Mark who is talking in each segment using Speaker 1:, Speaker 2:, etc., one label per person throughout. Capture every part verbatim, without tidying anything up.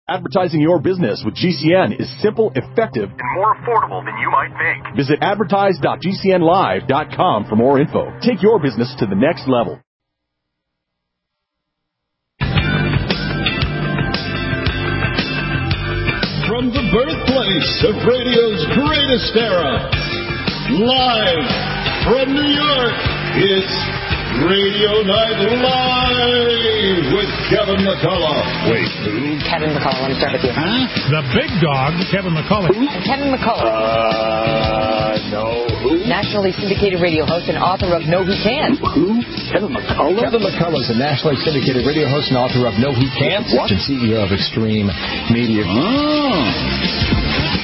Speaker 1: Advertising your business with G C N is simple, effective, and more affordable than you might think. Visit advertise dot g c n live dot com for more info. Take your business to the next level.
Speaker 2: From the birthplace of radio's greatest era, live from New York, it's Radio Night Live with Kevin McCullough. Wait, who?
Speaker 3: Kevin McCullough. Let me start with you.
Speaker 2: Huh?
Speaker 4: The big dog, Kevin McCullough.
Speaker 3: Who? Kevin McCullough.
Speaker 2: Uh, no. Who?
Speaker 3: Nationally syndicated radio host and author of Know Who Can't.
Speaker 2: Who? Kevin McCullough?
Speaker 5: Kevin McCullough is a nationally syndicated radio host and author of Know Who Can't.
Speaker 2: What?
Speaker 5: And C E O of Extreme Media.
Speaker 2: Oh.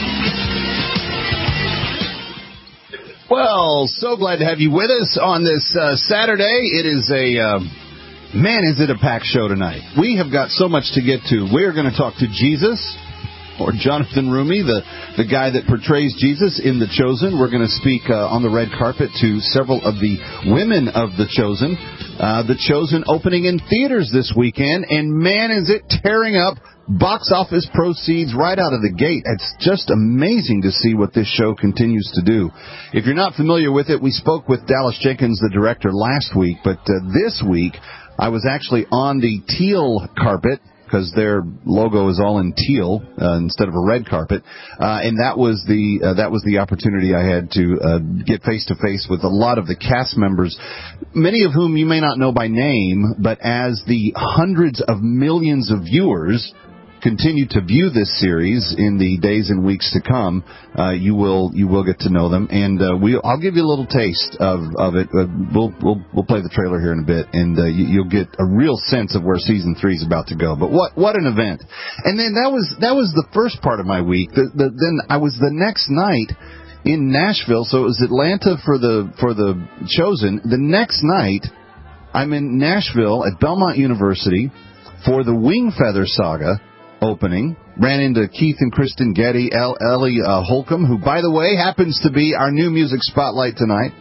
Speaker 6: Well, so glad to have you with us on this uh, Saturday. It is a, uh, man, is it a packed show tonight. We have got so much to get to. We're going to talk to Jesus, or Jonathan Roumie, the, the guy that portrays Jesus in The Chosen. We're going to speak uh, on the red carpet to several of the women of The Chosen. Uh, The Chosen opening in theaters this weekend, and man, is it tearing up box office proceeds right out of the gate. It's just amazing to see what this show continues to do. If you're not familiar with it, we spoke with Dallas Jenkins, the director, last week, but uh, this week I was actually on the teal carpet, because their logo is all in teal uh, instead of a red carpet, uh, and that was the uh, that was the opportunity I had to uh, get face to face with a lot of the cast members, many of whom you may not know by name, but as the hundreds of millions of viewers continue to view this series in the days and weeks to come, uh, you will you will get to know them, and uh, we I'll give you a little taste of of it. Uh, we'll we'll we'll play the trailer here in a bit, and uh, you, you'll get a real sense of where season three is about to go. But what what an event! And then that was that was the first part of my week. The, the, then I was the next night in Nashville, so it was Atlanta for the for the Chosen. The next night, I'm in Nashville at Belmont University for the Wingfeather Saga opening. Ran into Keith and Kristen Getty, El- Ellie uh, Holcomb, who, by the way, happens to be our new music spotlight tonight.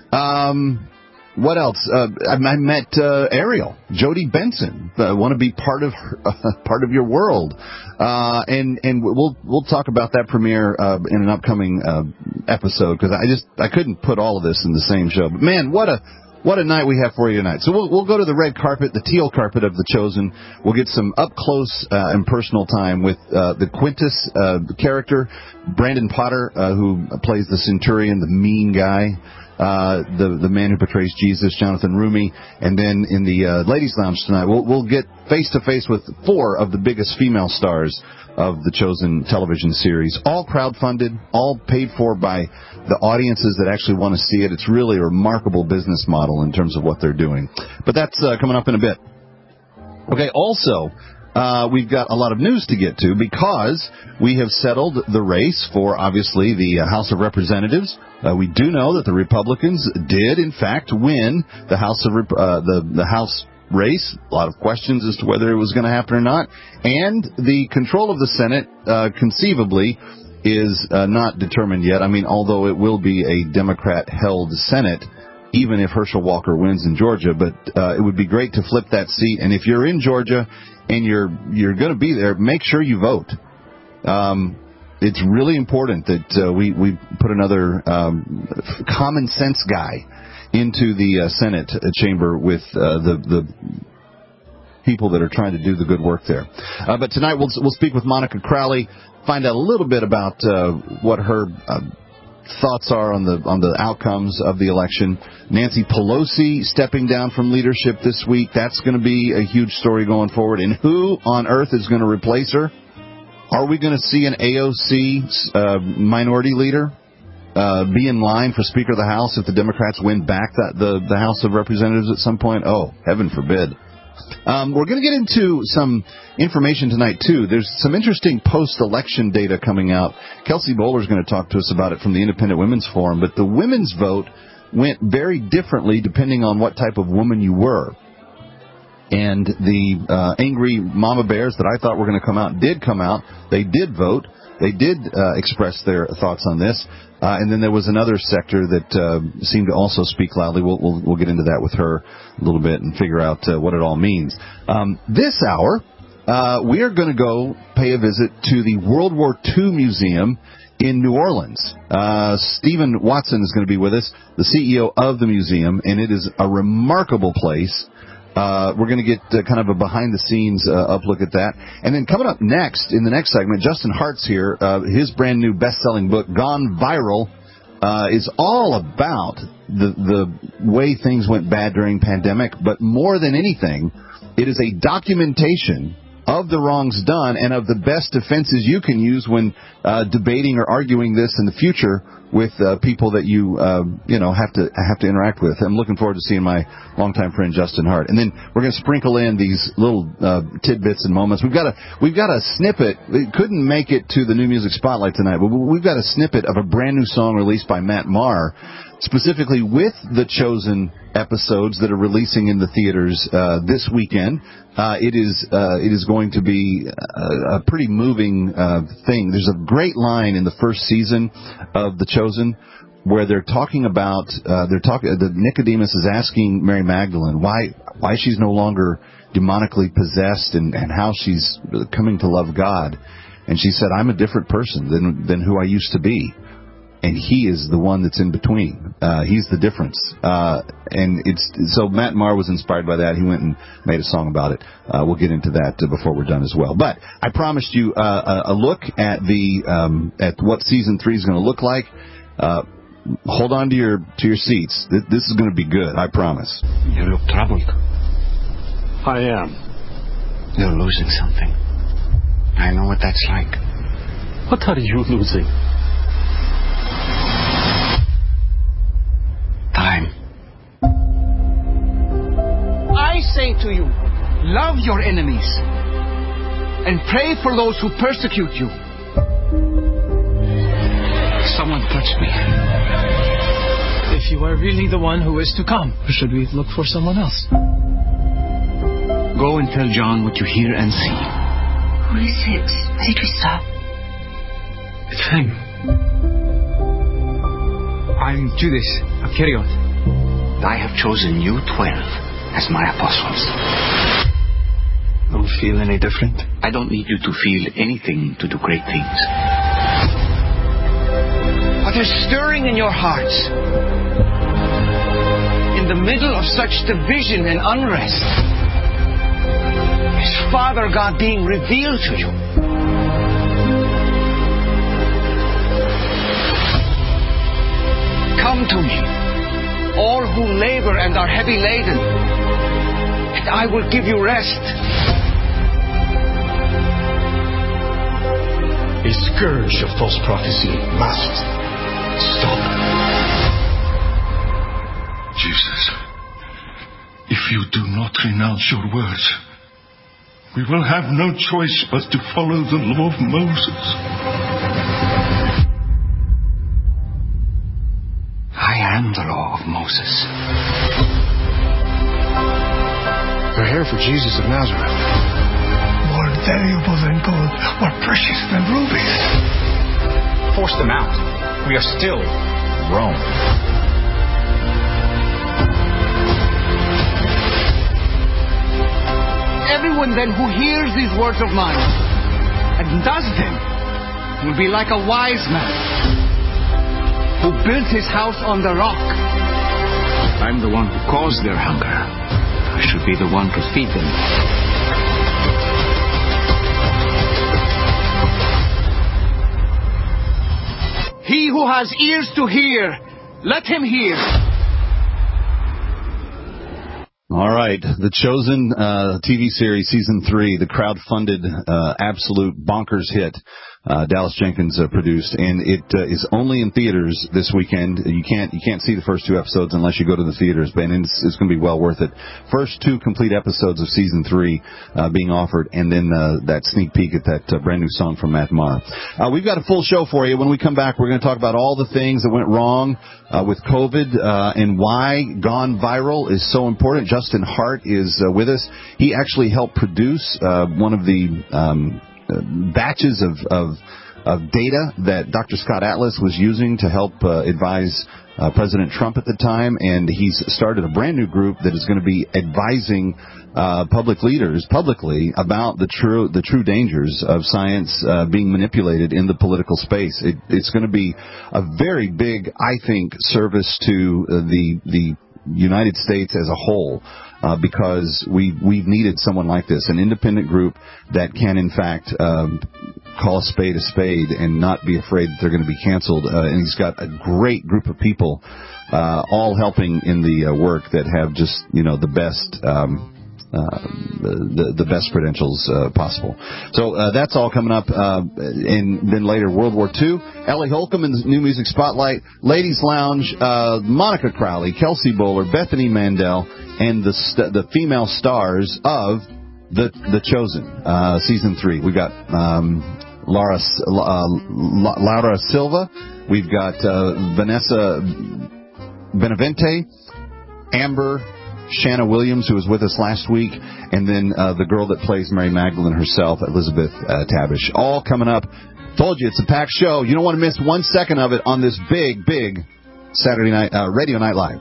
Speaker 6: Um, what else? Uh, I, I met uh, Ariel, Jodie Benson. I uh, want to be part of her, uh, part of your world, uh, and and we'll we'll talk about that premiere uh, in an upcoming uh, episode, because I just I couldn't put all of this in the same show. But man, what a What a night we have for you tonight. So we'll, we'll go to the red carpet, the teal carpet of The Chosen. We'll get some up-close uh, and personal time with uh, the Quintus uh, character, Brandon Potter, uh, who plays the Centurion, the mean guy, uh, the the man who portrays Jesus, Jonathan Roumie. And then in the uh, Ladies' Lounge tonight, we'll, we'll get face-to-face with four of the biggest female stars of The Chosen television series, all crowdfunded, all paid for by the audiences that actually want to see it. It's really a remarkable business model in terms of what they're doing. But that's uh, coming up in a bit. Okay, also, uh, we've got a lot of news to get to, because we have settled the race for, obviously, the uh, House of Representatives. Uh, we do know that the Republicans did, in fact, win the House of Rep- uh, the the House race. A lot of questions as to whether it was going to happen or not. And the control of the Senate, uh, conceivably, is uh, not determined yet. I mean, although it will be a Democrat-held Senate, even if Herschel Walker wins in Georgia. But uh, it would be great to flip that seat. And if you're in Georgia and you're you're going to be there, make sure you vote. Um, it's really important that uh, we, we put another um, common sense guy into the uh, Senate chamber with uh, the the people that are trying to do the good work there. Uh, but tonight we'll we'll speak with Monica Crowley, find out a little bit about uh, what her uh, thoughts are on the on the outcomes of the election. Nancy Pelosi stepping down from leadership this week. That's going to be a huge story going forward. And who on earth is going to replace her? Are we going to see an A O C uh, minority leader uh, be in line for Speaker of the House if the Democrats win back that, the, the House of Representatives at some point? Oh, heaven forbid. Um, we're going to get into some information tonight, too. There's some interesting post-election data coming out. Kelsey Bowler's going to talk to us about it from the Independent Women's Forum. But the women's vote went very differently depending on what type of woman you were. And the uh, angry mama bears that I thought were going to come out did come out. They did vote. They did uh, express their thoughts on this. Uh, and then there was another sector that uh, seemed to also speak loudly. We'll, we'll, we'll get into that with her a little bit and figure out uh, what it all means. Um, this hour, uh, we are going to go pay a visit to the World War Two Museum in New Orleans. Uh, Stephen Watson is going to be with us, the C E O of the museum, and it is a remarkable place. Uh, we're going to get uh, kind of a behind-the-scenes uh, up look at that. And then coming up next, in the next segment, Justin Hart's here. Uh, his brand-new best-selling book, Gone Viral, uh, is all about the, the way things went bad during pandemic. But more than anything, it is a documentation of the wrongs done and of the best defenses you can use when uh, debating or arguing this in the future with uh, people that you uh, you know have to have to interact with. I'm looking forward to seeing my longtime friend Justin Hart, and then we're going to sprinkle in these little uh, tidbits and moments. We've got a we've got a snippet. It couldn't make it to the New Music Spotlight tonight, but we've got a snippet of a brand new song released by Matt Maher, specifically with the Chosen episodes that are releasing in the theaters uh, this weekend. Uh, it is uh, it is going to be a, a pretty moving uh, thing. There's a great line in the first season of The Chosen where they're talking about uh, they're talking. The Nicodemus is asking Mary Magdalene why why she's no longer demonically possessed and, and how she's coming to love God, and she said, "I'm a different person than than who I used to be." And he is the one that's in between. Uh, he's the difference. Uh, and it's so Matt Maher was inspired by that. He went and made a song about it. Uh, we'll get into that uh, before we're done as well. But I promised you uh, a, a look at the um, at what season three is going to look like. Uh, hold on to your to your seats. This, this is going to be good. I promise.
Speaker 7: You look troubled.
Speaker 8: I am.
Speaker 7: You're losing something. I know what that's like.
Speaker 8: What are you losing?
Speaker 7: Time.
Speaker 9: I say to you, love your enemies and pray for those who persecute you.
Speaker 7: Someone touched me.
Speaker 10: If you are really the one who is to come, should we look for someone else?
Speaker 7: Go and tell John what you hear and see.
Speaker 11: Who is it? Why did we stop?
Speaker 7: It's him. I'm Judas Iscariot. I have chosen you twelve as my apostles.
Speaker 10: Don't feel any different?
Speaker 7: I don't need you to feel anything to do great things.
Speaker 9: What is stirring in your hearts? In the middle of such division and unrest, is Father God being revealed to you? Come to me, all who labor and are heavy laden, and I will give you rest.
Speaker 8: A scourge of false prophecy must stop.
Speaker 2: Jesus, if you do not renounce your words, we will have no choice but to follow the law of Moses.
Speaker 7: I am the law of Moses.
Speaker 8: We're here for Jesus of Nazareth.
Speaker 10: More valuable than gold, more precious than rubies.
Speaker 5: Force them out. We are still Rome.
Speaker 9: Everyone then who hears these words of mine and does them will be like a wise man who built his house on the rock.
Speaker 7: I'm the one who caused their hunger. I should be the one to feed them.
Speaker 9: He who has ears to hear, let him hear.
Speaker 6: All right, The Chosen uh, T V series, season three, the crowd-funded, uh, absolute bonkers hit. Uh, Dallas Jenkins uh, produced, and it uh, is only in theaters this weekend. You can't you can't see the first two episodes unless you go to the theaters, but and it's, it's going to be well worth it. First two complete episodes of season three uh, being offered, and then uh, that sneak peek at that uh, brand new song from Matt Maher. Uh, we've got a full show for you. When we come back, we're going to talk about all the things that went wrong uh, with COVID uh, and why Gone Viral is so important. Justin Hart is uh, with us. He actually helped produce uh, one of the um, batches of, of of data that Doctor Scott Atlas was using to help uh, advise uh, President Trump at the time, and he's started a brand new group that is going to be advising uh, public leaders publicly about the true the true dangers of science uh, being manipulated in the political space. It, it's going to be a very big, I think, service to uh, the the United States as a whole. Uh, because we, we've needed someone like this, an independent group that can, in fact, um, call a spade a spade and not be afraid that they're going to be canceled. Uh, and he's got a great group of people, uh, all helping in the uh, work that have just, you know, the best, um, uh, the, the best credentials uh, possible. So uh, that's all coming up. Uh, and then later, World War Two. Ellie Holcomb in the New Music Spotlight. Ladies Lounge. Uh, Monica Crowley, Kelsey Bowler, Bethany Mandel, and the st- the female stars of the the Chosen uh, season three. We've got um, Laura uh, Laura Silva. We've got uh, Vanessa Benavente, Amber, Shanna Williams, who was with us last week, and then uh, the girl that plays Mary Magdalene herself, Elizabeth uh, Tabish. All coming up. Told you, it's a packed show. You don't want to miss one second of it on this big, big Saturday night, uh, Radio Night Live.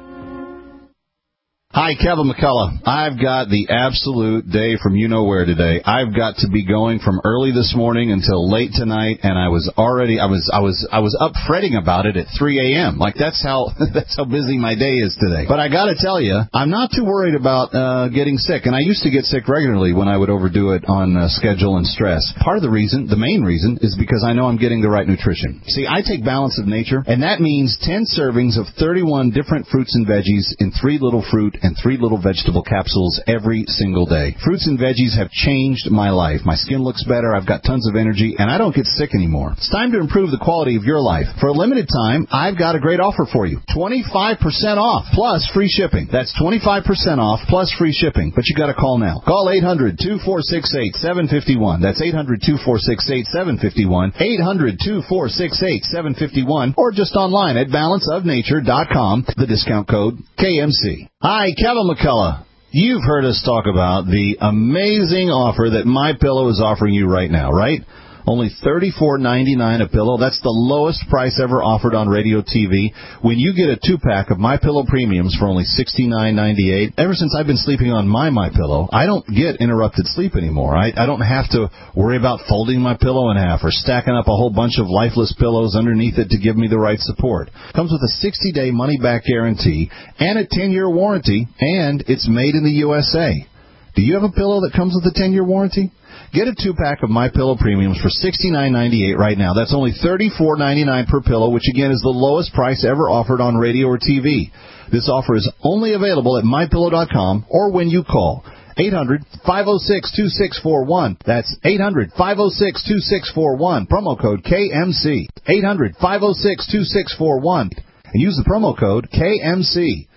Speaker 6: Hi, Kevin McCullough. I've got the absolute day from you-know-where today. I've got to be going from early this morning until late tonight, and I was already, I was, I was, I was up fretting about it at three a.m. Like, that's how, that's how busy my day is today. But I gotta tell you, I'm not too worried about, uh, getting sick. And I used to get sick regularly when I would overdo it on uh, schedule and stress. Part of the reason, the main reason, is because I know I'm getting the right nutrition. See, I take Balance of Nature, and that means ten servings of thirty-one different fruits and veggies in three little fruit and three little vegetable capsules every single day. Fruits and veggies have changed my life. My skin looks better, I've got tons of energy, and I don't get sick anymore. It's time to improve the quality of your life. For a limited time, I've got a great offer for you. twenty-five percent off, plus free shipping. That's twenty-five percent off, plus free shipping. But you got to call now. Call eight hundred, two four six eight, seven five one. That's eight hundred, two four six eight, seven five one. eight hundred, two four six eight, seven five one. Or just online at balance of nature dot com. The discount code K M C. Hi, Kevin McCullough. You've heard us talk about the amazing offer that MyPillow is offering you right now, right? Only thirty-four ninety-nine a pillow. That's the lowest price ever offered on radio T V. When you get a two-pack of MyPillow Premiums for only sixty-nine ninety-eight, ever since I've been sleeping on my MyPillow, I don't get interrupted sleep anymore. I, I don't have to worry about folding my pillow in half or stacking up a whole bunch of lifeless pillows underneath it to give me the right support. Comes with a sixty-day money-back guarantee and a ten-year warranty, and it's made in the U S A. Do you have a pillow that comes with a ten-year warranty? Get a two-pack of MyPillow Premiums for sixty-nine ninety-eight right now. That's only thirty-four ninety-nine per pillow, which again is the lowest price ever offered on radio or T V. This offer is only available at my pillow dot com or when you call eight hundred, five oh six, two six four one. That's eight hundred, five oh six, two six four one. Promo code K M C. eight hundred, five oh six, two six four one. And use the promo code K M C.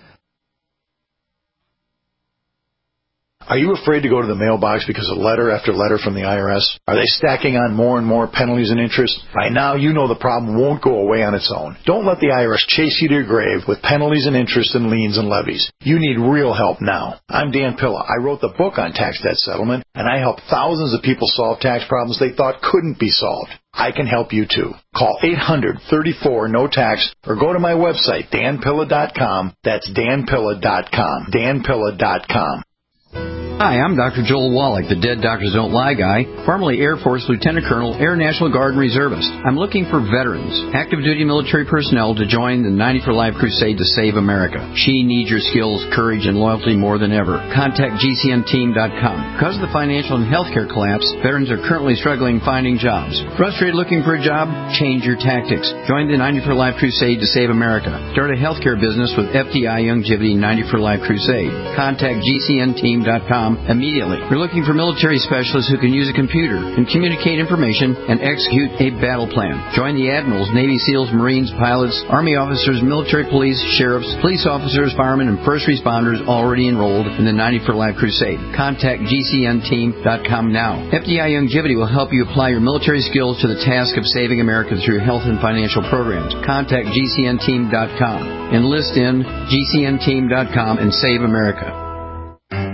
Speaker 12: Are you afraid to go to the mailbox because of letter after letter from the I R S? Are they stacking on more and more penalties and interest? By now, you know the problem won't go away on its own. Don't let the I R S chase you to your grave with penalties and interest and liens and levies. You need real help now. I'm Dan Pilla. I wrote the book on tax debt settlement, and I help thousands of people solve tax problems they thought couldn't be solved. I can help you too. Call eight hundred, thirty-four, no tax or go to my website, dan pilla dot com. That's dan pilla dot com. dan pilla dot com.
Speaker 13: Hi, I'm Doctor Joel Wallach, the Dead Doctors Don't Lie guy, formerly Air Force Lieutenant Colonel, Air National Guard and Reservist. I'm looking for veterans, active duty military personnel to join the ninety for Life crusade to save America. She needs your skills, courage, and loyalty more than ever. Contact G C N team dot com. Because of the financial and healthcare collapse, veterans are currently struggling finding jobs. Frustrated looking for a job? Change your tactics. Join the ninety for Life crusade to save America. Start a healthcare business with F D I Youngevity ninety for Life crusade. Contact G C N team dot com immediately. We're looking for military specialists who can use a computer and communicate information and execute a battle plan. Join the admirals, Navy SEALs, Marines, pilots, Army officers, military police, sheriffs, police officers, firemen, and first responders already enrolled in the ninety for Life crusade. Contact G C N team dot com now. F D I Youngevity will help you apply your military skills to the task of saving America through health and financial programs. Contact G C N team dot com. Enlist in G C N team dot com and save America.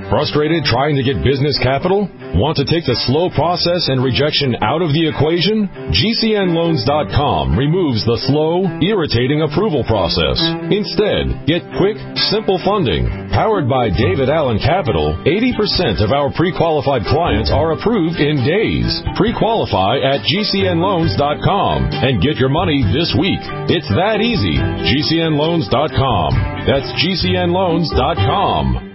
Speaker 14: Frustrated trying to get business capital? Want to take the slow process and rejection out of the equation? G C N loans dot com removes the slow, irritating approval process. Instead, get quick, simple funding. Powered by David Allen Capital, eighty percent of our pre-qualified clients are approved in days. Pre-qualify at G C N loans dot com and get your money this week. It's that easy. G C N loans dot com. That's G C N loans dot com.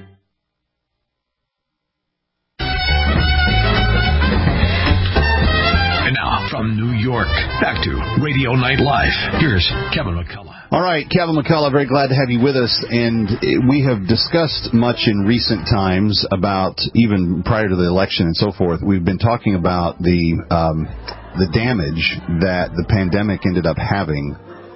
Speaker 15: From New York, back to Radio Night Live. Here's Kevin McCullough.
Speaker 6: All right, Kevin McCullough, very glad to have you with us. And we have discussed much in recent times about, even prior to the election and so forth, we've been talking about the um, the damage that the pandemic ended up having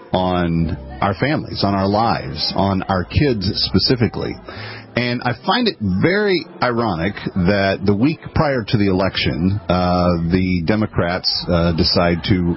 Speaker 6: on our families, on our lives, on our kids specifically. And I find it very ironic that the week prior to the election, uh, the Democrats uh, decide to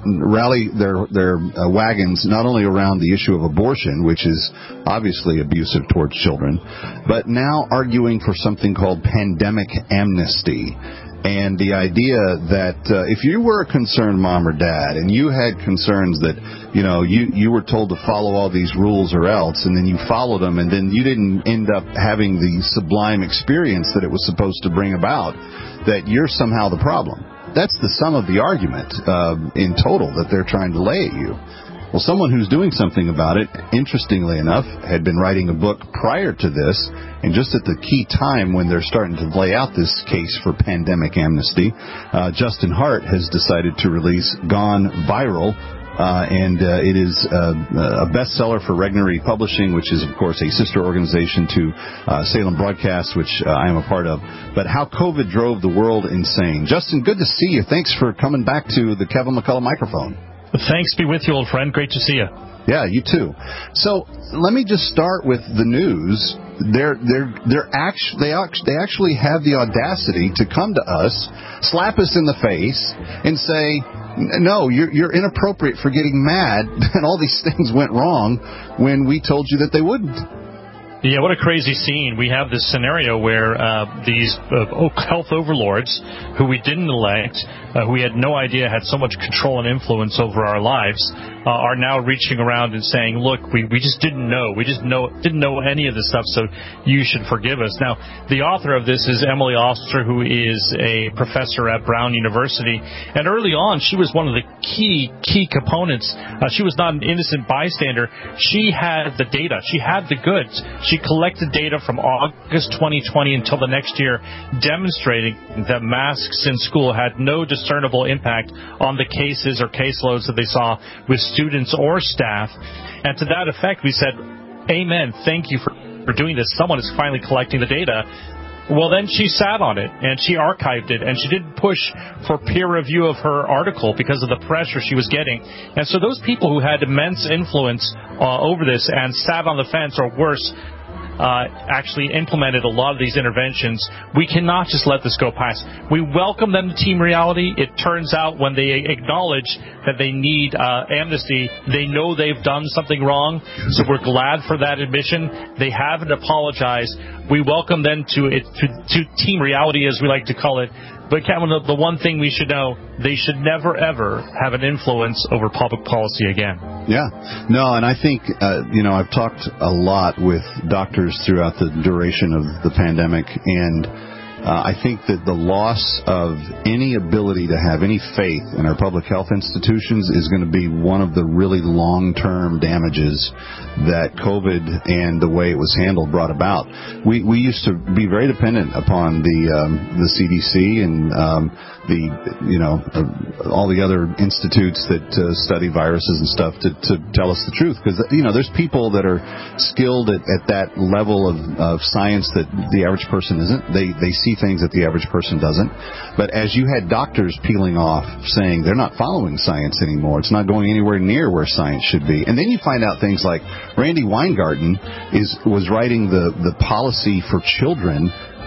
Speaker 6: rally their their uh, wagons not only around the issue of abortion, which is obviously abusive towards children, but now arguing for something called pandemic amnesty. And the idea that uh, if you were a concerned mom or dad and you had concerns that, you know, you, you were told to follow all these rules or else, and then you followed them, and then you didn't end up having the sublime experience that it was supposed to bring about, that you're somehow the problem. That's the sum of the argument uh, in total that they're trying to lay at you. Well, someone who's doing something about it, interestingly enough, had been writing a book prior to this, and just at the key time when they're starting to lay out this case for pandemic amnesty, uh, Justin Hart has decided to release Gone Viral, uh, and uh, it is uh, a bestseller for Regnery Publishing, which is, of course, a sister organization to uh, Salem Broadcast, which uh, I am a part of. But how COVID drove the world insane. Justin, good to see you. Thanks for coming back to the Kevin McCullough microphone.
Speaker 4: Thanks be with you, old friend. Great to see you.
Speaker 6: Yeah, you too. So let me just start with the news. They're they're they're actually they actually they actually have the audacity to come to us, slap us in the face, and say, "No, you're you're inappropriate for getting mad that all these things went wrong when we told you that they wouldn't."
Speaker 4: Yeah, what a crazy scene. We have this scenario where uh, these uh, health overlords, who we didn't elect, uh, who we had no idea had so much control and influence over our lives, uh, are now reaching around and saying, look, we, we just didn't know. We just know, didn't know any of this stuff, so you should forgive us. Now, the author of this is Emily Oster, who is a professor at Brown University. And early on, she was one of the key, key components. Uh, she was not an innocent bystander. She had the data. She had the goods. She collected data from August twenty twenty until the next year, demonstrating that masks in school had no discernible impact on the cases or caseloads that they saw with students or staff. And to that effect, we said, amen, thank you for, for doing this. Someone is finally collecting the data. Well, then she sat on it, and she archived it, and she didn't push for peer review of her article because of the pressure she was getting. And so those people who had immense influence uh, over this and sat on the fence, or worse, Uh, actually implemented a lot of these interventions, we cannot just let this go past. We welcome them to Team Reality. It turns out when they acknowledge that they need uh, amnesty, they know they've done something wrong, so we're glad for that admission. They haven't apologized. We welcome them to, it, to, to Team Reality, as we like to call it. But, Kevin, the, the one thing we should know, they should never, ever have an influence over public policy again.
Speaker 6: Yeah. No, and I think, uh, you know, I've talked a lot with doctors throughout the duration of the pandemic, and uh, I think that the loss of any ability to have any faith in our public health institutions is going to be one of the really long-term damages that COVID and the way it was handled brought about. We we used to be very dependent upon the um, the C D C and um, the you know uh, all the other institutes that uh, study viruses and stuff to, to tell us the truth, because you know there's people that are skilled at, at that level of, of science that the average person isn't. They they see things that the average person doesn't. But as you had doctors peeling off saying they're not following science anymore, it's not going anywhere near where science should be, and then you find out things like Randy Weingarten is was writing the, the policy for children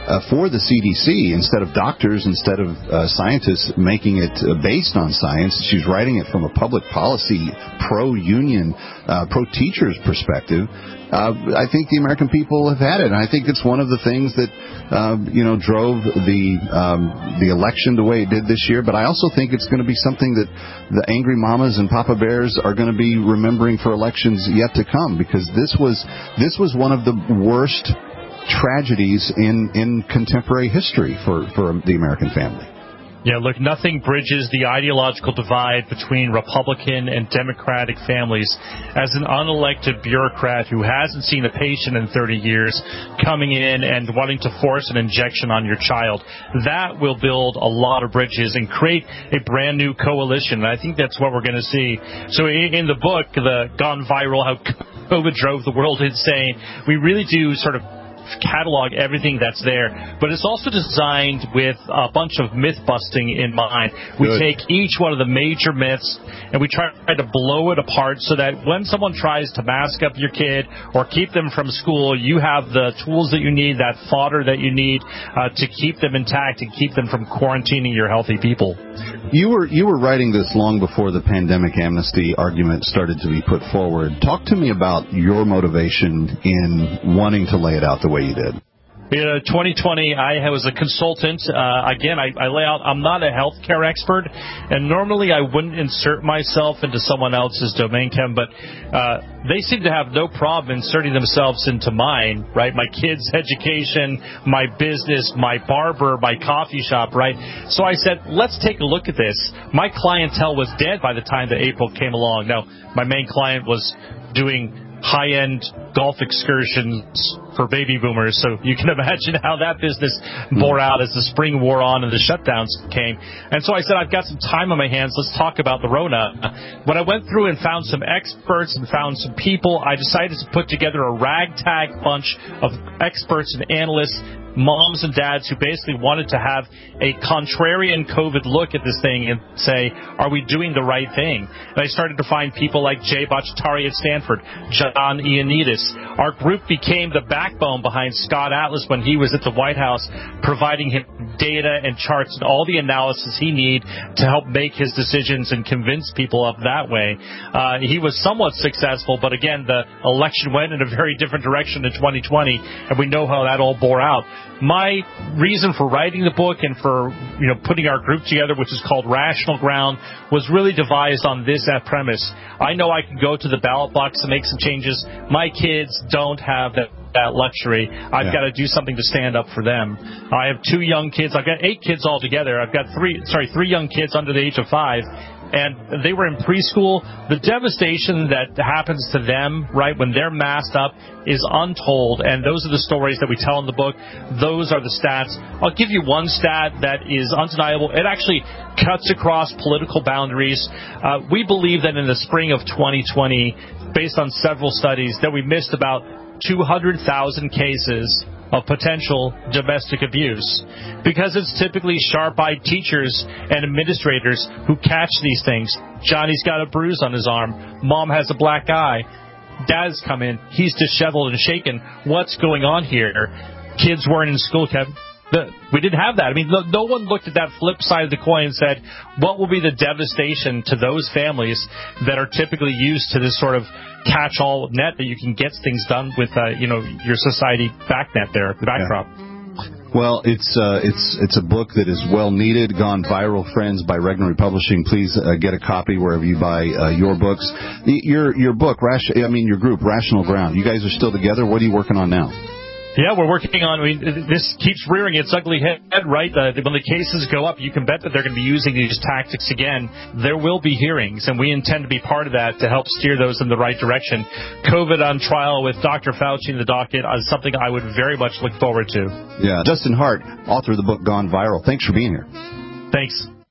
Speaker 6: uh, for the C D C instead of doctors, instead of uh, scientists making it uh, based on science. She's writing it from a public policy, pro-union, uh, pro-teachers perspective. Uh, I think the American people have had it, and I think it's one of the things that uh, you know drove the um, the election the way it did this year. But I also think it's going to be something that the angry mamas and Papa Bears are going to be remembering for elections yet to come, because this was this was one of the worst tragedies in, in contemporary history for, for the American family.
Speaker 4: Yeah, look, nothing bridges the ideological divide between Republican and Democratic families as an unelected bureaucrat who hasn't seen a patient in thirty years coming in and wanting to force an injection on your child. That will build a lot of bridges and create a brand new coalition. And I think that's what we're going to see. So in, in the book, the Gone Viral, How COVID Drove the World Insane, we really do sort of catalog everything that's there, but it's also designed with a bunch of myth busting in mind. We Good. take each one of the major myths and we try to blow it apart so that when someone tries to mask up your kid or keep them from school, you have the tools that you need, that fodder that you need uh, to keep them intact and keep them from quarantining your healthy people.
Speaker 6: You were you were writing this long before the pandemic amnesty argument started to be put forward. Talk to me about your motivation in wanting to lay it out the way you did.
Speaker 4: You know, twenty twenty, I was a consultant. Uh, again, I, I lay out, I'm not a healthcare expert, and normally I wouldn't insert myself into someone else's domain, Kevin, but uh, they seem to have no problem inserting themselves into mine, right? My kids' education, my business, my barber, my coffee shop, right? So I said, let's take a look at this. My clientele was dead by the time that April came along. Now, my main client was doing high-end golf excursions for baby boomers, so you can imagine how that business bore out as the spring wore on and the shutdowns came. And so I said, I've got some time on my hands, let's talk about the Rona. When I went through and found some experts and found some people, I decided to put together a ragtag bunch of experts and analysts, moms and dads who basically wanted to have a contrarian COVID look at this thing and say, are we doing the right thing? And I started to find people like Jay Bhattacharya at Stanford, John Ioannidis. Our group became the backbone behind Scott Atlas when he was at the White House, providing him data and charts and all the analysis he needed to help make his decisions and convince people up that way. Uh, he was somewhat successful, but again, the election went in a very different direction in twenty twenty, and we know how that all bore out. My reason for writing the book and for you know putting our group together, which is called Rational Ground, was really devised on this uh, premise. I know I can go to the ballot box and make some changes. My kids don't have that, that luxury. I've yeah. got to do something to stand up for them. I have two young kids. I've got eight kids altogether. I've got three, sorry, three young kids under the age of five. And they were in preschool. The devastation that happens to them, right, when they're masked up is untold. And those are the stories that we tell in the book. Those are the stats. I'll give you one stat that is undeniable. It actually cuts across political boundaries. Uh, we believe that in the spring of twenty twenty, based on several studies, that we missed about two hundred thousand cases of potential domestic abuse, because it's typically sharp-eyed teachers and administrators who catch these things. Johnny's got a bruise on his arm. Mom has a black eye. Dad's come in. He's disheveled and shaken. What's going on here? Kids weren't in school, Kevin. The, we didn't have that. I mean, no, no one looked at that flip side of the coin and said, what will be the devastation to those families that are typically used to this sort of catch-all net that you can get things done with, uh, you know, your society back net there, the backdrop.
Speaker 6: Yeah. Well, it's uh, it's it's a book that is well needed. Gone Viral, friends, by Regnery Publishing. Please uh, get a copy wherever you buy uh, your books. The, your your book, Rash- I mean your group, Rational Ground. You guys are still together. What are you working on now?
Speaker 4: Yeah, we're working on, I mean, this keeps rearing its ugly head, right? Uh, when the cases go up, you can bet that they're going to be using these tactics again. There will be hearings, and we intend to be part of that to help steer those in the right direction. COVID on trial with Doctor Fauci in the docket is something I would very much look forward to.
Speaker 6: Yeah, Justin Hart, author of the book Gone Viral. Thanks for being here.
Speaker 4: Thanks.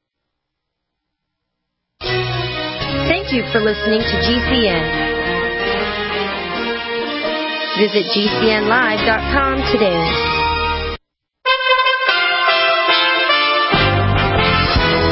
Speaker 16: Thank you for listening to G C N. Visit G C N live dot com today.
Speaker 15: You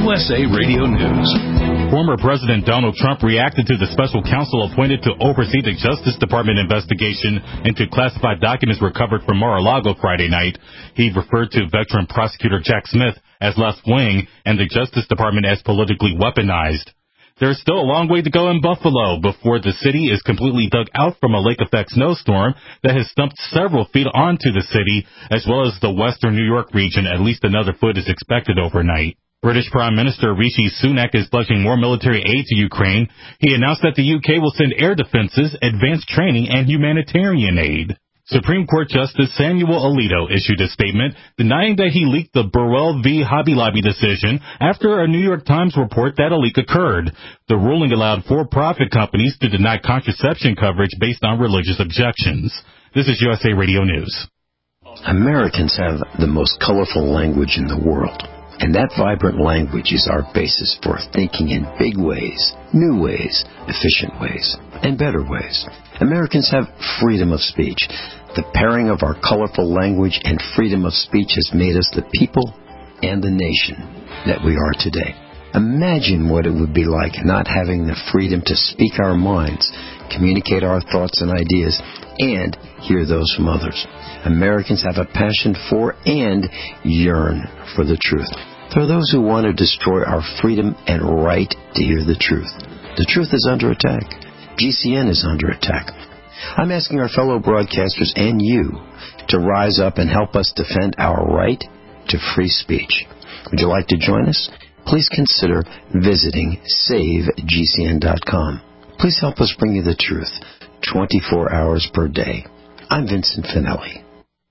Speaker 15: U S A Radio News.
Speaker 17: Former President Donald Trump reacted to the special counsel appointed to oversee the Justice Department investigation into classified documents recovered from Mar-a-Lago Friday night. He referred to veteran prosecutor Jack Smith as left-wing and the Justice Department as politically weaponized. There's still a long way to go in Buffalo before the city is completely dug out from a lake-effect snowstorm that has dumped several feet onto the city, as well as the western New York region. At least another foot is expected overnight. British Prime Minister Rishi Sunak is pledging more military aid to Ukraine. He announced that the U K will send air defenses, advanced training, and humanitarian aid. Supreme Court Justice Samuel Alito issued a statement denying that he leaked the Burwell v. Hobby Lobby decision after a New York Times report that a leak occurred. The ruling allowed for-profit companies to deny contraception coverage based on religious objections. This is U S A Radio News.
Speaker 18: Americans have the most colorful language in the world, and that vibrant language is our basis for thinking in big ways, new ways, efficient ways, and better ways. Americans have freedom of speech. The pairing of our colorful language and freedom of speech has made us the people and the nation that we are today. Imagine what it would be like not having the freedom to speak our minds, communicate our thoughts and ideas, and hear those from others. Americans have a passion for and yearn for the truth. There are those who want to destroy our freedom and right to hear the truth. The truth is under attack. G C N is under attack. I'm asking our fellow broadcasters and you to rise up and help us defend our right to free speech. Would you like to join us? Please consider visiting save G C N dot com. Please help us bring you the truth twenty-four hours per day. I'm Vincent Finelli.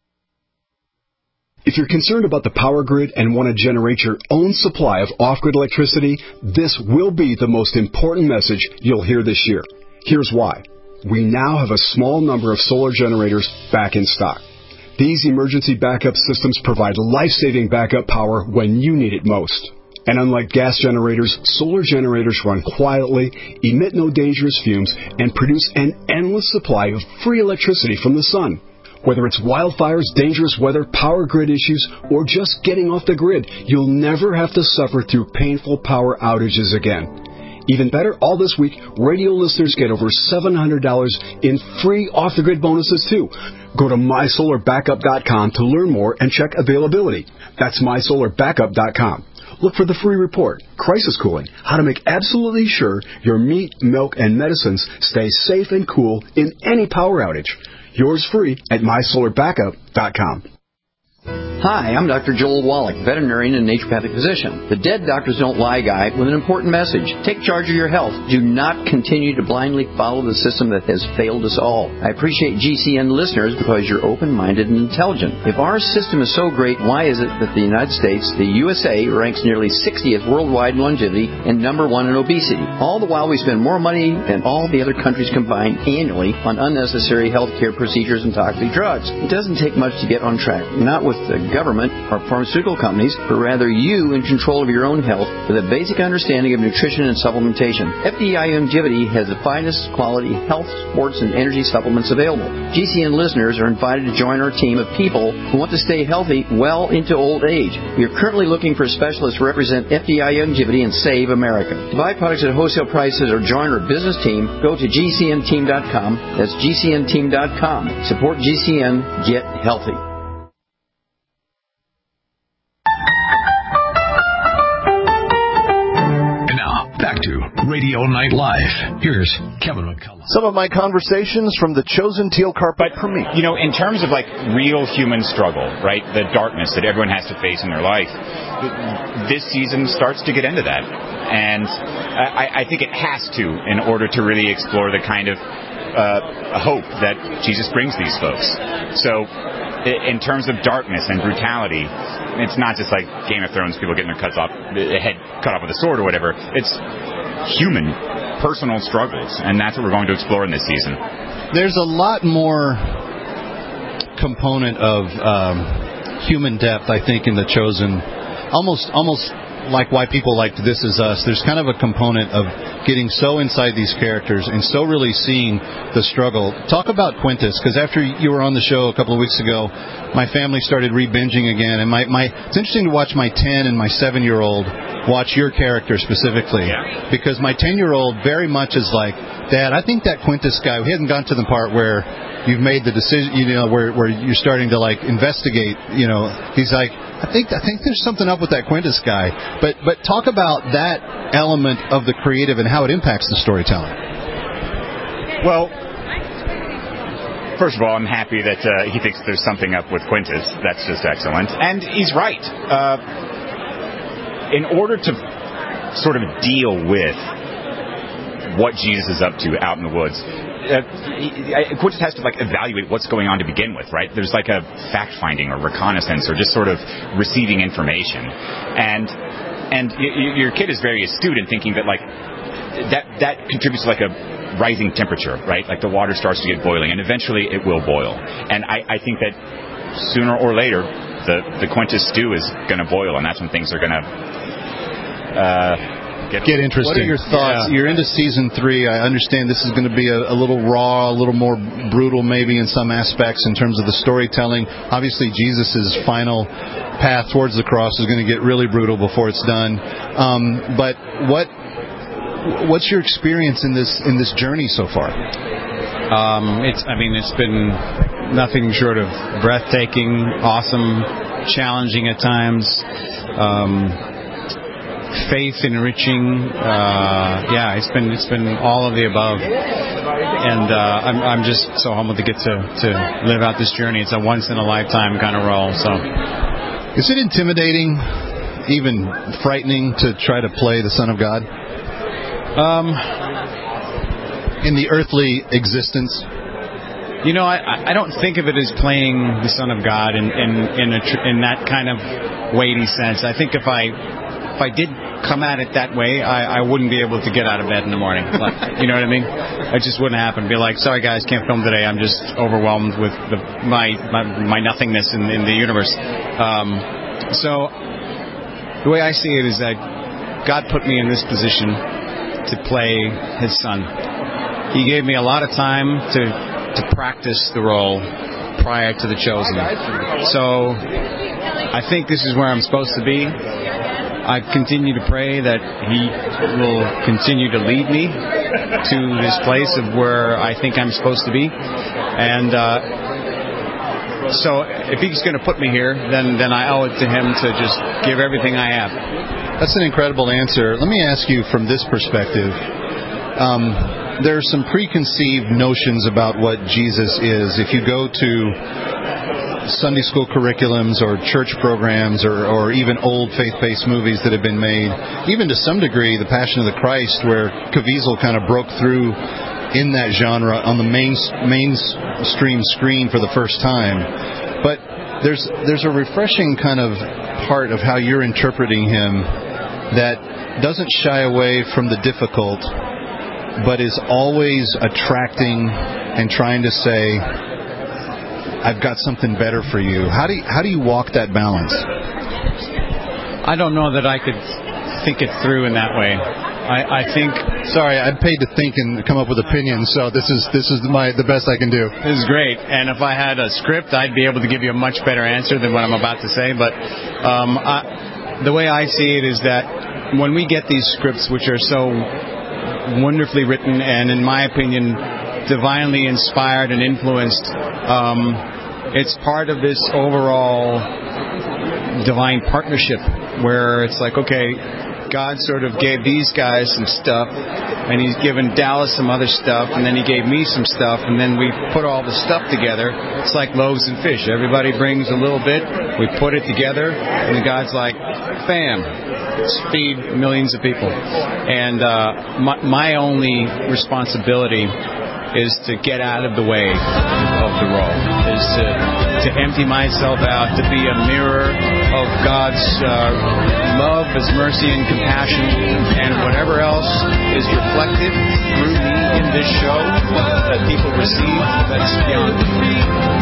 Speaker 19: If you're concerned about the power grid and want to generate your own supply of off-grid electricity, this will be the most important message you'll hear this year. Here's why. We now have a small number of solar generators back in stock. These emergency backup systems provide life-saving backup power when you need it most. And unlike gas generators, solar generators run quietly, emit no dangerous fumes, and produce an endless supply of free electricity from the sun. Whether it's wildfires, dangerous weather, power grid issues, or just getting off the grid, you'll never have to suffer through painful power outages again. Even better, all this week, radio listeners get over seven hundred dollars in free off-the-grid bonuses, too. Go to my solar backup dot com to learn more and check availability. That's my solar backup dot com. Look for the free report, Crisis Cooling, how to make absolutely sure your meat, milk, and medicines stay safe and cool in any power outage. Yours free at my solar backup dot com.
Speaker 13: Hi, I'm Doctor Joel Wallach, veterinarian and naturopathic physician, the Dead Doctors Don't Lie guy with an important message. Take charge of your health. Do not continue to blindly follow the system that has failed us all. I appreciate G C N listeners because you're open-minded and intelligent. If our system is so great, why is it that the United States, the U S A, ranks nearly sixtieth worldwide in longevity and number one in obesity? All the while we spend more money than all the other countries combined annually on unnecessary health care procedures and toxic drugs. It doesn't take much to get on track. Not with the government or pharmaceutical companies, but rather you in control of your own health with a basic understanding of nutrition and supplementation. F D I Longevity has the finest quality health, sports, and energy supplements available. G C N listeners are invited to join our team of people who want to stay healthy well into old age. We are currently looking for specialists to represent F D I Longevity and Save America. To buy products at wholesale prices or join our business team, go to G C N team dot com. That's G C N team dot com. Support G C N. Get healthy.
Speaker 15: Back to Radio Night Live. Here's Kevin McCullough.
Speaker 1: Some of my conversations from the chosen teal carpet for me.
Speaker 5: You know, in terms of like real human struggle, right? The darkness that everyone has to face in their life. This season starts to get into that. And I, I think it has to in order to really explore the kind of uh, hope that Jesus brings these folks. So in terms of darkness and brutality, it's not just like Game of Thrones, people getting their cuts off, head cut off with a sword or whatever. It's human, personal struggles, and that's what we're going to explore in this season.
Speaker 6: There's a lot more component of um, human depth, I think, in The Chosen. Almost, almost like why people liked This Is Us. There's kind of a component of getting so inside these characters and so really seeing the struggle. Talk about Quintus, because after you were on the show a couple of weeks ago, my family started re-binging again, and my, my it's interesting to watch my ten and my seven-year-old watch your character specifically.
Speaker 5: Yeah.
Speaker 6: Because my ten-year-old very much is like, Dad, I think that Quintus guy, he hasn't gotten to the part where you've made the decision, you know, where where you're starting to, like, investigate, you know. He's like, I think I think there's something up with that Quintus guy. But but talk about that element of the creative and how it impacts the storytelling.
Speaker 5: Well, first of all, I'm happy that uh, he thinks there's something up with Quintus. That's just excellent. And he's right. Uh, in order to sort of deal with what Jesus is up to out in the woods, uh, he, Quintus has to, like, evaluate what's going on to begin with, right? There's like a fact-finding or reconnaissance or just sort of receiving information. And and y- your kid is very astute in thinking that, like, that that contributes to, like, a rising temperature, right? Like the water starts to get boiling, and eventually it will boil. And I, I think that sooner or later, the, the Quintus stew is going to boil, and that's when things are going to uh, get,
Speaker 6: get interesting. What are your thoughts?
Speaker 5: Yeah.
Speaker 6: You're into season three. I understand this is going to be a, a little raw, a little more brutal maybe in some aspects in terms of the storytelling. Obviously, Jesus' final path towards the cross is going to get really brutal before it's done. Um, but what... What's your experience in this in this journey so far?
Speaker 20: Um, it's I mean it's been nothing short of breathtaking, awesome, challenging at times, um, faith enriching. Uh, yeah, it's been it's been all of the above, and uh, I'm I'm just so humbled to get to, to live out this journey. It's a once in a lifetime kind of role. So,
Speaker 6: is it intimidating, even frightening, to try to play the Son of God?
Speaker 20: Um,
Speaker 6: in the earthly existence,
Speaker 20: you know, I, I don't think of it as playing the Son of God in in in, a, in that kind of weighty sense. I think if I if I did come at it that way, I, I wouldn't be able to get out of bed in the morning. Like, you know what I mean? It just wouldn't happen. Be like, sorry guys, can't film today. I'm just overwhelmed with the, my, my my nothingness in, in the universe. Um, so the way I see it is that God put me in this position to play his son. He gave me a lot of time to to practice the role prior to the chosen. So I think this is where I'm supposed to be. I continue to pray that he will continue to lead me to this place of where I think I'm supposed to be. And uh, so if he's going to put me here, then, then I owe it to him to just give everything I have.
Speaker 6: That's an incredible answer. Let me ask you from this perspective. Um, there are some preconceived notions about what Jesus is. If you go to Sunday school curriculums or church programs or, or even old faith-based movies that have been made, even to some degree The Passion of the Christ, where Caviezel kind of broke through in that genre on the main mainstream screen for the first time. But there's there's a refreshing kind of part of how you're interpreting him that doesn't shy away from the difficult, but is always attracting and trying to say, I've got something better for you. How do you, how do you walk that balance?
Speaker 20: I don't know that I could think it through in that way. I, I think.
Speaker 6: Sorry, I'm paid to think and come up with opinions, so this is this is my the best I can do.
Speaker 20: This is great, and if I had a script, I'd be able to give you a much better answer than what I'm about to say. But um, I, the way I see it is that when we get these scripts, which are so wonderfully written and, in my opinion, divinely inspired and influenced, um, it's part of this overall divine partnership where it's like, okay, God sort of gave these guys some stuff, and he's given Dallas some other stuff, and then he gave me some stuff, and then we put all the stuff together. It's like loaves and fish. Everybody brings a little bit, we put it together, and then God's like, bam, let's feed millions of people. And uh, my, my only responsibility is to get out of the way of the role, is to, to empty myself out, to be a mirror of God's uh, love, His mercy and compassion, and whatever else is reflected through me in this show that people receive, that's beyond me.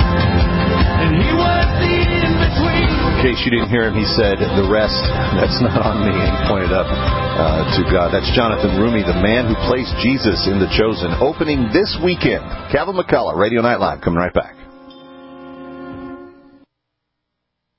Speaker 1: In case you didn't hear him, he said, the rest, that's not on me. And he pointed up uh, to God. That's Jonathan Roumie, the man who plays Jesus in The Chosen, opening this weekend. Kevin McCullough, Radio Night Live, coming right back.
Speaker 21: I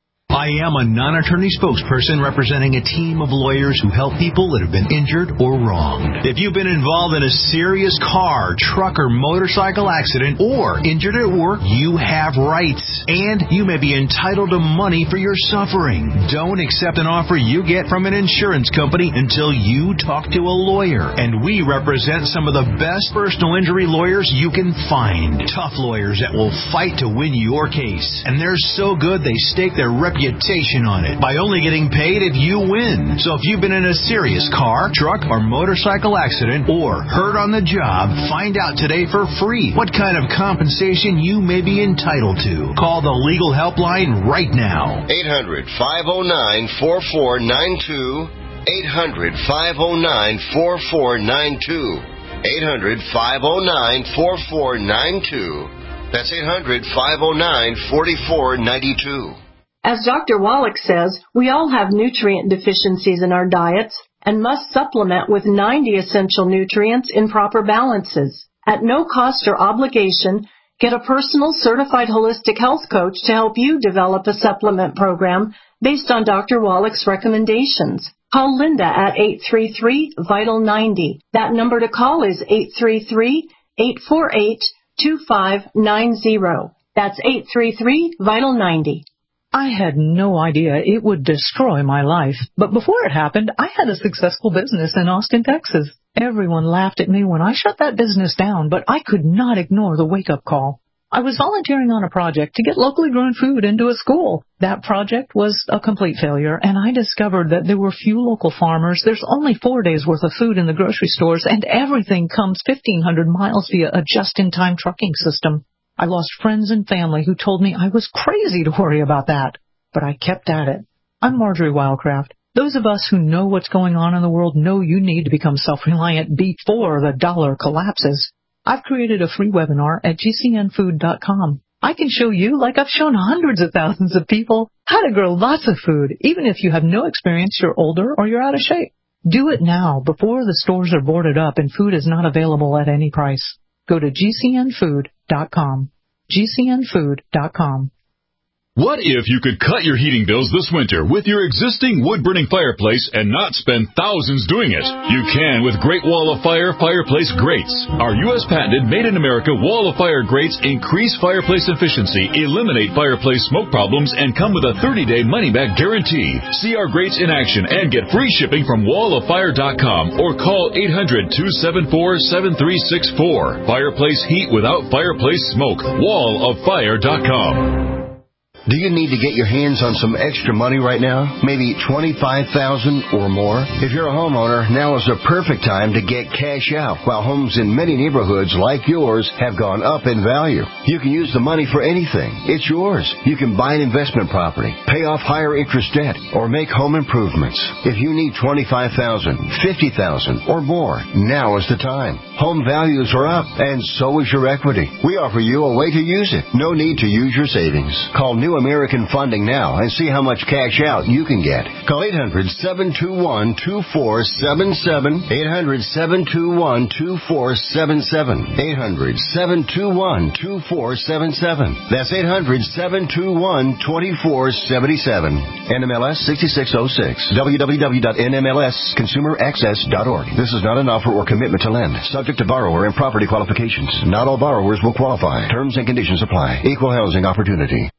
Speaker 15: I am a non-attorney spokesperson representing a team of lawyers who help people that have been injured or wronged. If you've been involved in a serious car, truck, or motorcycle accident or injured at work, you have rights, and you may be entitled to money for your suffering. Don't accept an offer you get from an insurance company until you talk to a lawyer, and we represent some of the best personal injury lawyers you can find. Tough lawyers that will fight to win your case, and they're so good they stake their reputation on it by only getting paid if you win. So if you've been in a serious car, truck, or motorcycle accident or hurt on the job, find out today for free what kind of compensation you may be entitled to. Call the legal helpline right now.
Speaker 21: eight hundred, five oh nine, four four nine two. eight hundred, five oh nine, four four nine two. eight hundred, five oh nine, four four nine two. That's eight hundred, five oh nine, four four nine two.
Speaker 22: As Doctor Wallach says, we all have nutrient deficiencies in our diets and must supplement with ninety essential nutrients in proper balances. At no cost or obligation, get a personal certified holistic health coach to help you develop a supplement program based on Doctor Wallach's recommendations. Call Linda at eight three three, vital ninety. That number to call is eight three three, eight four eight, two five nine zero. That's eight three three, vital ninety.
Speaker 23: I had no idea it would destroy my life, but before it happened, I had a successful business in Austin, Texas. Everyone laughed at me when I shut that business down, but I could not ignore the wake-up call. I was volunteering on a project to get locally grown food into a school. That project was a complete failure, and I discovered that there were few local farmers. There's only four days' worth of food in the grocery stores, and everything comes fifteen hundred miles via a just-in-time trucking system. I lost friends and family who told me I was crazy to worry about that, but I kept at it. I'm Marjorie Wildcraft. Those of us who know what's going on in the world know you need to become self-reliant before the dollar collapses. I've created a free webinar at G C N food dot com. I can show you, like I've shown hundreds of thousands of people, how to grow lots of food, even if you have no experience, you're older, or you're out of shape. Do it now, before the stores are boarded up and food is not available at any price. Go to G C N food dot com. G C N food dot com.
Speaker 24: What if you could cut your heating bills this winter with your existing wood-burning fireplace and not spend thousands doing it? You can with Great Wall of Fire Fireplace Grates. Our U S patented made-in-America Wall of Fire grates increase fireplace efficiency, eliminate fireplace smoke problems, and come with a thirty-day money-back guarantee. See our grates in action and get free shipping from wall of fire dot com or call eight hundred, two seven four, seven three six four. Fireplace heat without fireplace smoke. wall of fire dot com.
Speaker 21: Do you need to get your hands on some extra money right now? Maybe twenty-five thousand dollars or more? If you're a homeowner, now is the perfect time to get cash out while homes in many neighborhoods like yours have gone up in value. You can use the money for anything. It's yours. You can buy an investment property, pay off higher interest debt, or make home improvements. If you need twenty-five thousand dollars, fifty thousand dollars or more, now is the time. Home values are up, and so is your equity. We offer you a way to use it. No need to use your savings. Call New American Funding now and see how much cash out you can get. Call eight hundred, seven two one, two four seven seven. eight hundred, seven two one, two four seven seven. eight hundred, seven two one, two four seven seven. That's eight hundred, seven two one, two four seven seven. N M L S sixty-six oh six. w w w dot n m l s consumer access dot org. This is not an offer or commitment to lend. Subject to borrower and property qualifications. Not all borrowers will qualify. Terms and conditions apply. Equal housing opportunity.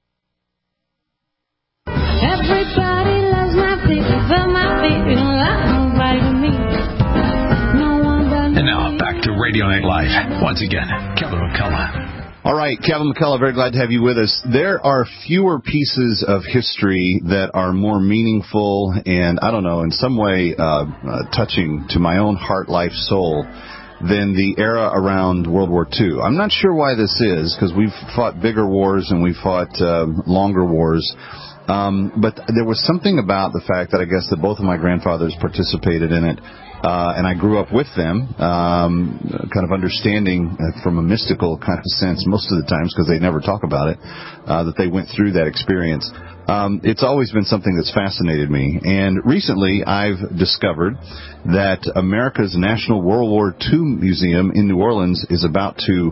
Speaker 25: Everybody loves my baby, but my baby don't like nobody but me. No one but me.
Speaker 15: And now back to Radio Night Live. Once again, Kevin McCullough.
Speaker 6: All right, Kevin McCullough, very glad to have you with us. There are fewer pieces of history that are more meaningful and, I don't know, in some way uh, uh, touching to my own heart, life, soul than the era around World War Two. I'm not sure why this is, because we've fought bigger wars and we've fought uh, longer wars. Um, but there was something about the fact that I guess that both of my grandfathers participated in it, uh, and I grew up with them, um, kind of understanding uh, from a mystical kind of sense most of the times, because they never talk about it, uh, that they went through that experience. Um, it's always been something that's fascinated me. And recently I've discovered that America's National World War Two Museum in New Orleans is about to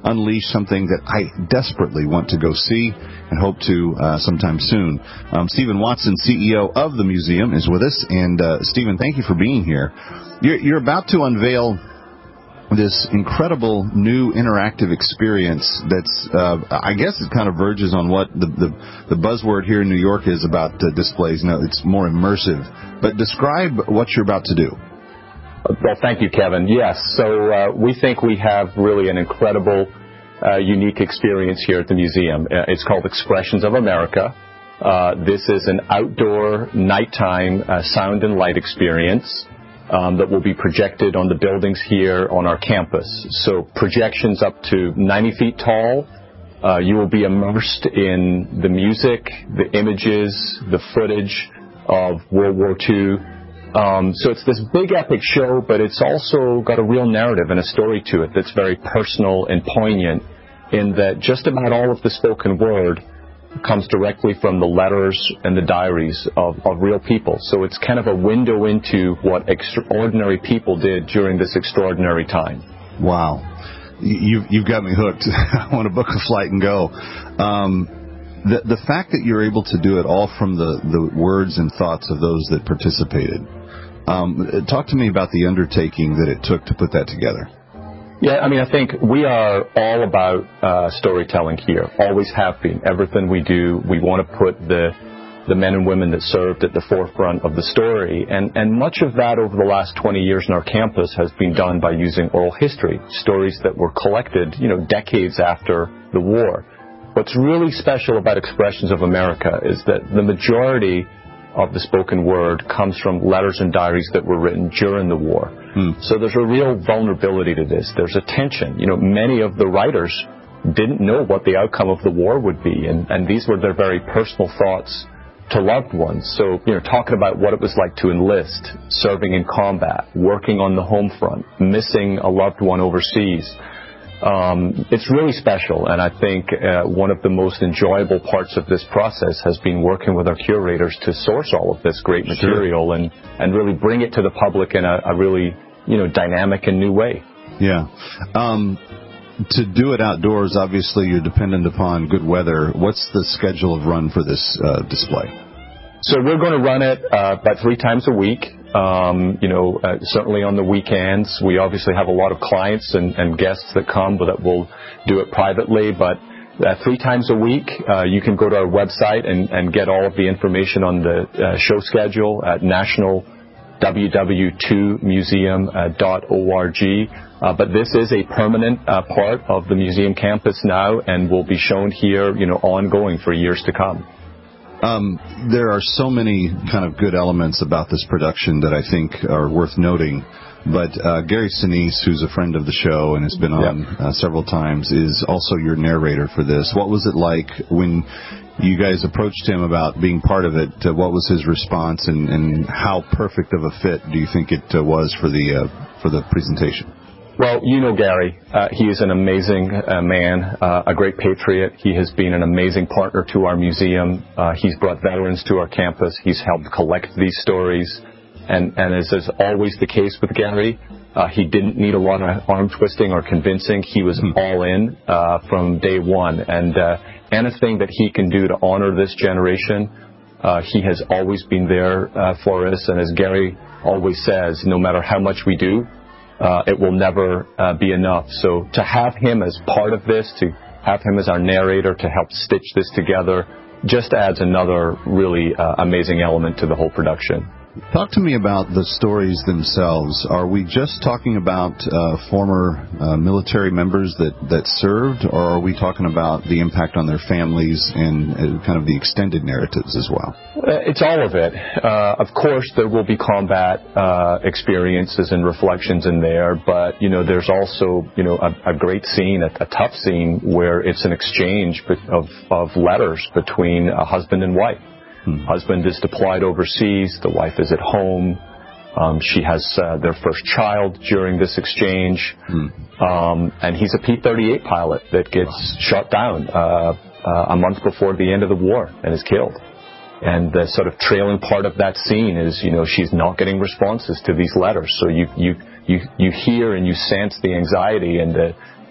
Speaker 6: unleash something that I desperately want to go see and hope to uh, sometime soon. Um, Stephen Watson, C E O of the museum, is with us. And, uh, Stephen, thank you for being here. You're, you're about to unveil this incredible new interactive experience that's, uh, I guess it kind of verges on what the, the, the buzzword here in New York is about uh, displays. Now, it's more immersive. But describe what you're about to do.
Speaker 2: Well, thank you, Kevin. Yes, so uh, we think we have really an incredible, uh, unique experience here at the museum. Uh, it's called Expressions of America. Uh, this is an outdoor, nighttime uh, sound and light experience um, that will be projected on the buildings here on our campus. So projections up to ninety feet tall. Uh, you will be immersed in the music, the images, the footage of World War Two. Um, so it's this big epic show, but it's also got a real narrative and a story to it that's very personal and poignant, in that just about all of the spoken word comes directly from the letters and the diaries of, of real people. So it's kind of a window into what extraordinary people did during this extraordinary time.
Speaker 6: Wow. You've, you've got me hooked. I want to book a flight and go. Um, the, the fact that you're able to do it all from the, the words and thoughts of those that participated. Um, talk to me about the undertaking that it took to put that together.
Speaker 2: Yeah, I mean, I think we are all about uh, storytelling here, always have been. Everything we do, we want to put the the men and women that served at the forefront of the story. And, and much of that over the last twenty years in our campus has been done by using oral history, stories that were collected, you know, decades after the war. What's really special about Expressions of America is that the majority of the spoken word comes from letters and diaries that were written during the war. Hmm. So there's a real vulnerability to this. There's a tension. You know, many of the writers didn't know what the outcome of the war would be, and, and these were their very personal thoughts to loved ones. So, you know, talking about what it was like to enlist, serving in combat, working on the home front, missing a loved one overseas. Um, it's really special, and I think uh, one of the most enjoyable parts of this process has been working with our curators to source all of this great material sure. and, and really bring it to the public in a, a really, you know, dynamic and new way.
Speaker 6: Yeah. Um, to do it outdoors, obviously you're dependent upon good weather. What's the schedule of run for this uh, display?
Speaker 2: So we're going to run it uh, about three times a week. Um, you know, uh, certainly on the weekends. We obviously have a lot of clients and, and guests that come, but that will do it privately. But uh, three times a week, uh, you can go to our website and, and get all of the information on the uh, show schedule at national w w two museum dot org. Uh, but this is a permanent uh, part of the museum campus now, and will be shown here, you know, ongoing for years to come.
Speaker 6: Um, there are so many kind of good elements about this production that I think are worth noting. But uh, Gary Sinise, who's a friend of the show and has been on yep. uh, several times, is also your narrator for this. What was it like when you guys approached him about being part of it? Uh, what was his response, and, and how perfect of a fit do you think it uh, was for the uh, for the presentation?
Speaker 2: Well, you know Gary. Uh, he is an amazing uh, man, uh, a great patriot. He has been an amazing partner to our museum. Uh, he's brought veterans to our campus. He's helped collect these stories. And, and as is always the case with Gary, uh, he didn't need a lot of arm twisting or convincing. He was mm-hmm. all in uh, from day one. And uh, anything that he can do to honor this generation, uh, he has always been there uh, for us. And as Gary always says, no matter how much we do, Uh, it will never uh, be enough. So to have him as part of this, to have him as our narrator, to help stitch this together, just adds another really uh, amazing element to the whole production.
Speaker 6: Talk to me about the stories themselves. Are we just talking about uh, former uh, military members that, that served, or are we talking about the impact on their families and uh, kind of the extended narratives as well?
Speaker 2: Uh, it's all of it. Uh, of course, there will be combat uh, experiences and reflections in there, but, you know, there's also, you know, a, a great scene, a, a tough scene, where it's an exchange of, of letters between a husband and wife. Hmm. Husband is deployed overseas. The wife is at home. Um, she has uh, their first child during this exchange. Hmm. Um, and he's a P thirty-eight pilot that gets wow. shot down uh, uh, a month before the end of the war and is killed. And the sort of trailing part of that scene is, you know, she's not getting responses to these letters. So you you you, you hear and you sense the anxiety and the,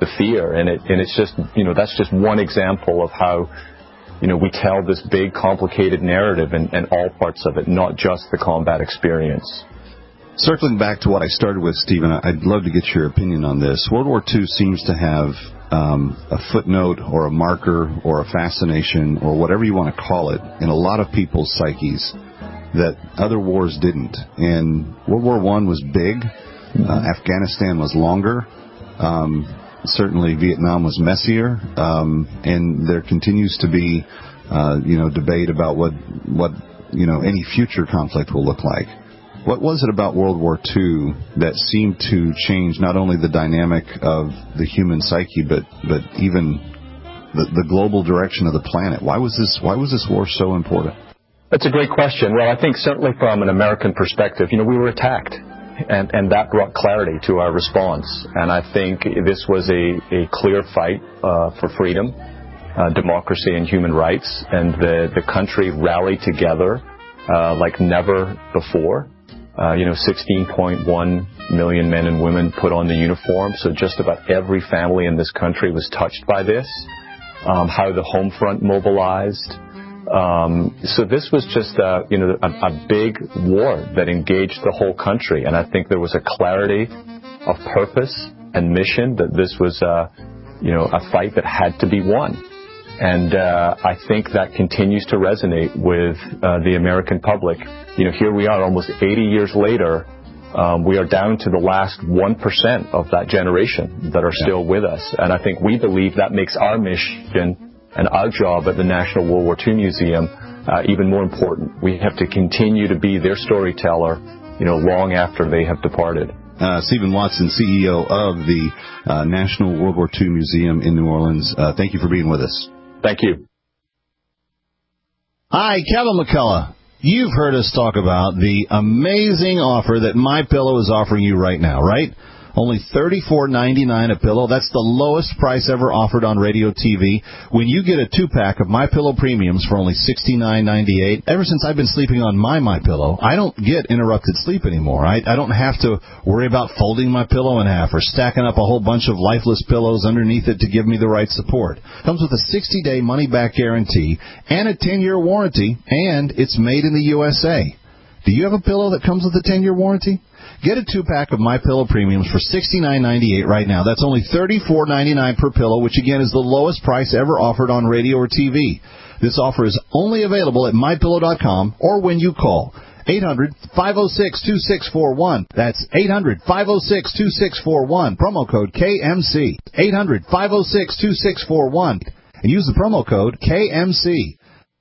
Speaker 2: the fear. And it and it's just, you know, that's just one example of how, you know, we tell this big, complicated narrative in, in all parts of it, not just the combat experience.
Speaker 6: Circling back to what I started with, Stephen, I'd love to get your opinion on this. World War Two seems to have um, a footnote or a marker or a fascination or whatever you want to call it in a lot of people's psyches that other wars didn't. And World War One was big. Uh, Afghanistan was longer. Um, certainly Vietnam was messier. Um, and there continues to be, uh, you know, debate about what, what, you know, any future conflict will look like. What was it about World War Two that seemed to change not only the dynamic of the human psyche, but but even the, the global direction of the planet? Why was this Why was this war so important?
Speaker 2: That's a great question. Well, I think certainly from an American perspective, you know, we were attacked, and and that brought clarity to our response. And I think this was a a clear fight uh, for freedom, uh, democracy, and human rights, and the the country rallied together uh, like never before. Uh, you know, sixteen point one million men and women put on the uniform, so just about every family in this country was touched by this. Um, how the home front mobilized. Um, so this was just, a, you know, a, a big war that engaged the whole country, and I think there was a clarity of purpose and mission that this was, a, you know, a fight that had to be won. And uh, I think that continues to resonate with uh, the American public. You know, here we are almost eighty years later. Um, we are down to the last one percent of that generation that are yeah. still with us. And I think we believe that makes our mission and our job at the National World War Two Museum uh, even more important. We have to continue to be their storyteller, you know, long after they have departed.
Speaker 6: Uh, Stephen Watson, C E O of the uh, National World War Two Museum in New Orleans. Uh, thank you for being with us.
Speaker 2: Thank you.
Speaker 6: Hi, Kevin McCullough. You've heard us talk about the amazing offer that MyPillow is offering you right now, right? Only thirty-four ninety-nine a pillow. That's the lowest price ever offered on radio T V. When you get a two-pack of MyPillow Premiums for only sixty-nine ninety-eight, ever since I've been sleeping on my MyPillow, I don't get interrupted sleep anymore. I, I don't have to worry about folding my pillow in half or stacking up a whole bunch of lifeless pillows underneath it to give me the right support. Comes with a sixty-day money-back guarantee and a ten-year warranty, and it's made in the U S A. Do you have a pillow that comes with a ten-year warranty? Get a two-pack of MyPillow Premiums for sixty-nine ninety-eight right now. That's only thirty-four ninety-nine per pillow, which again is the lowest price ever offered on radio or T V. This offer is only available at my pillow dot com or when you call eight hundred, five oh six, two six four one. That's eight hundred, five oh six, two six four one. Promo code K M C. eight hundred, five oh six, two six four one. And use the promo code K M C.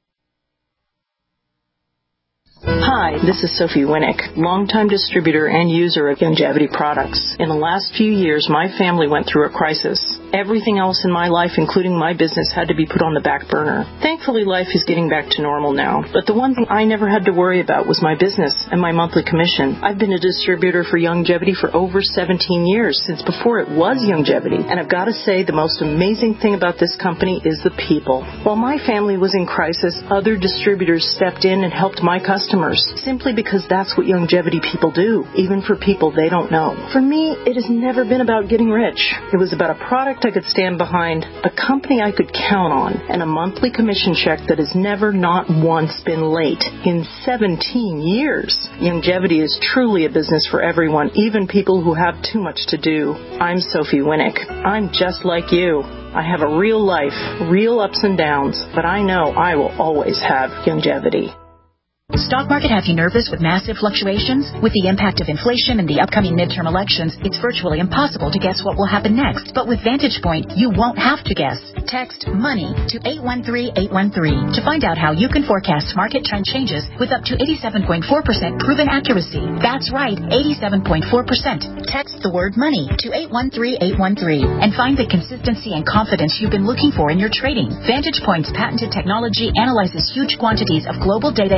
Speaker 3: Hi, this is Sophie Winnick, longtime distributor and user of Youngevity products. In the last few years, my family went through a crisis. Everything else in my life, including my business, had to be put on the back burner. Thankfully, life is getting back to normal now. But the one thing I never had to worry about was my business and my monthly commission. I've been a distributor for Youngevity for over seventeen years, since before it was Youngevity. And I've got to say, the most amazing thing about this company is the people. While my family was in crisis, other distributors stepped in and helped my customers, simply because that's what Youngevity people do, even for people they don't know. For me, it has never been about getting rich. It was about a product I could stand behind, a company I could count on, and a monthly commission check that has never not once been late in seventeen years. Youngevity is truly a business for everyone, even people who have too much to do. I'm Sophie Winnick. I'm just like you. I have a real life, real ups and downs, but I know I will always have Youngevity.
Speaker 7: Stock market have you nervous with massive fluctuations? With the impact of inflation and the upcoming midterm elections, it's virtually impossible to guess what will happen next. But with Vantage Point, you won't have to guess. Text MONEY to eight one three eight one three to find out how you can forecast market trend changes with up to eighty-seven point four percent proven accuracy. That's right, eighty-seven point four percent. Text the word MONEY to eight one three eight one three and find the consistency and confidence you've been looking for in your trading. Vantage Point's patented technology analyzes huge quantities of global data in seconds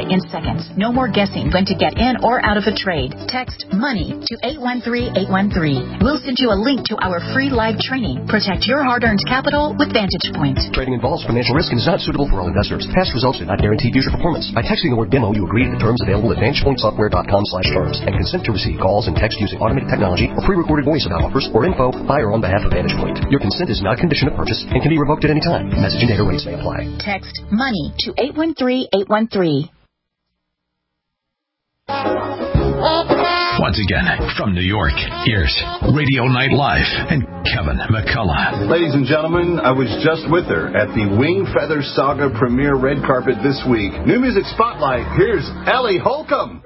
Speaker 7: seconds. No more guessing when to get in or out of a trade. Text MONEY to eight one three eight one three. We'll send you a link to our free live training. Protect your hard-earned capital with Vantage Point.
Speaker 8: Trading involves financial risk and is not suitable for all investors. Past results do not guarantee future performance. By texting the word demo, you agree to the terms available at vantage point software dot com slash terms and consent to receive calls and text using automated technology or pre-recorded voice about offers or info by or on behalf of Vantage Point. Your consent is not a condition of purchase and can be revoked at any time. Message and data rates may apply.
Speaker 7: Text MONEY to eight one three eight one three.
Speaker 15: Once again, from New York, here's Radio Night Live and Kevin McCullough.
Speaker 6: Ladies and gentlemen, I was just with her at the Wing Feather Saga premiere red carpet this week. New Music Spotlight, here's Ellie Holcomb.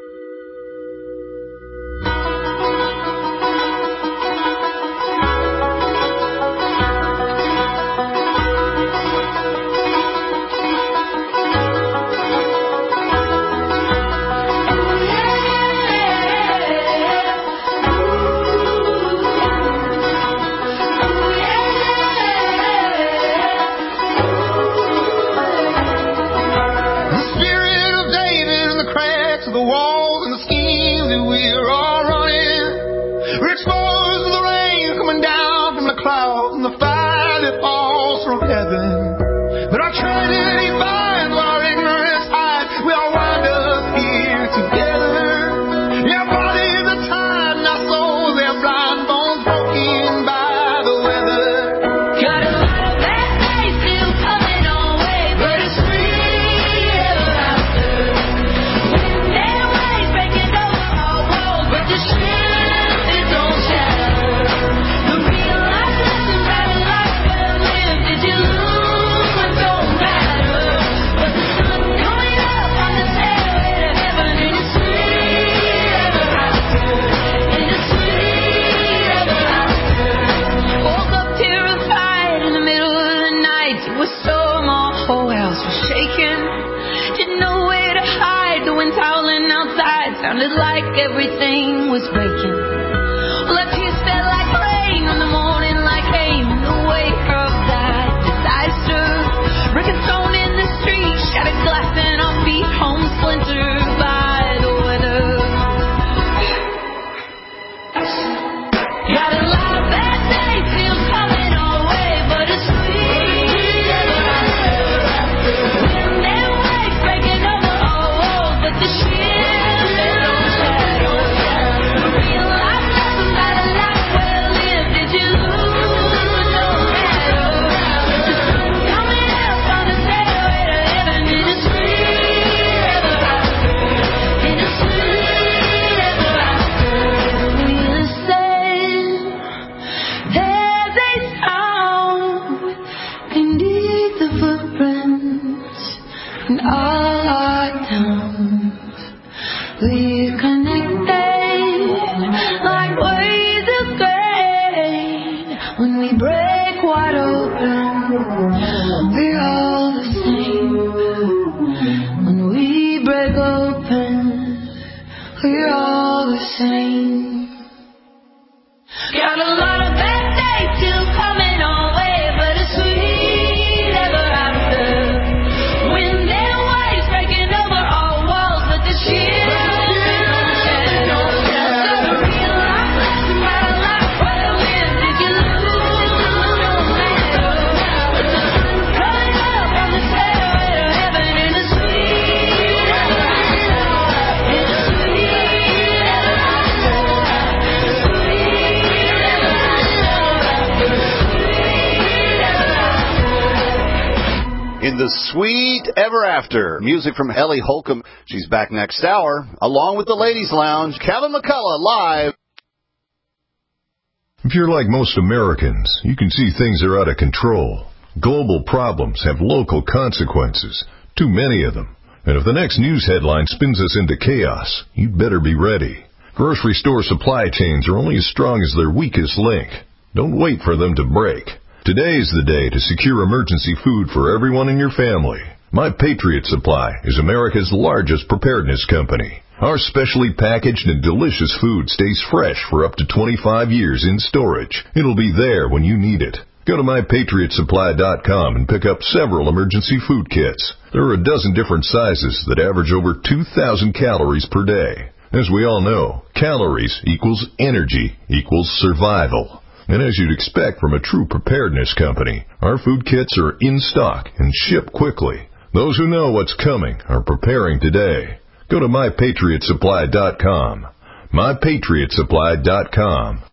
Speaker 25: Sounded like everything was breaking. Well, that tears fell like rain on the morning, like came in the wake of that disaster. Brick and stone in the street, shattered glass and our feet home splintered by the weather. Got a lot of bad days still coming our way, but it's sweet ever after. Wind and waves breaking over our walls, but the shit
Speaker 1: The Sweet Ever After. Music from Ellie Holcomb. She's back next hour, along with the Ladies Lounge. Kevin McCullough live.
Speaker 9: If you're like most Americans, you can see things are out of control. Global problems have local consequences. Too many of them. And if the next news headline spins us into chaos, you'd better be ready. Grocery store supply chains are only as strong as their weakest link. Don't wait for them to break. Today is the day to secure emergency food for everyone in your family. My Patriot Supply is America's largest preparedness company. Our specially packaged and delicious food stays fresh for up to twenty-five years in storage. It'll be there when you need it. Go to my patriot supply dot com and pick up several emergency food kits. There are a dozen different sizes that average over two thousand calories per day. As we all know, calories equals energy equals survival. And as you'd expect from a true preparedness company, our food kits are in stock and ship quickly. Those who know what's coming are preparing today. Go to my patriot supply dot com. my patriot supply dot com.